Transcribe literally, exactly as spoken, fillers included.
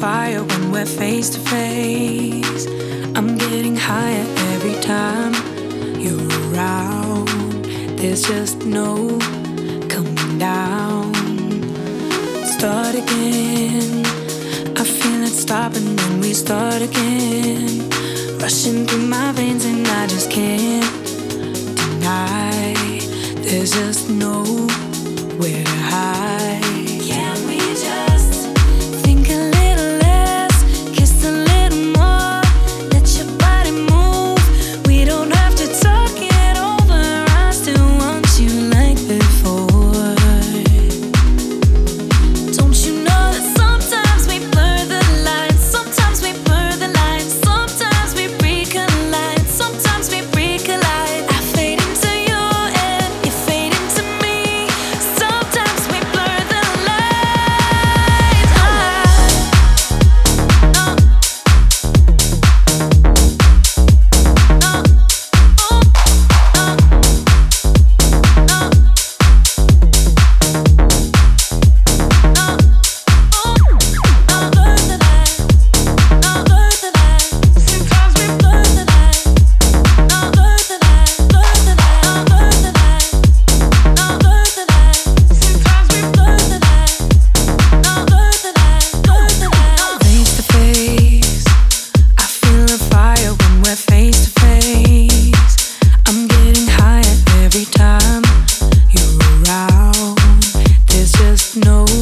fire when we're face to face. I'm getting higher every time you're around. There's just no coming down. Start again. I feel it stopping when we start again. Rushing through my veins and I just can't deny. There's just nowhere to hide. Can we just think a little less, kiss a little more, let your body move? We don't have to talk it over. I still want you like before. Don't you know that sometimes we blur the lines, sometimes we blur the lines, sometimes we recollide, sometimes we recollide. I fade into you and you fade into me. Sometimes we blur the lines. I, uh, uh, face to face, I feel a fire when we're face to face. I'm getting higher every time you're around. There's just no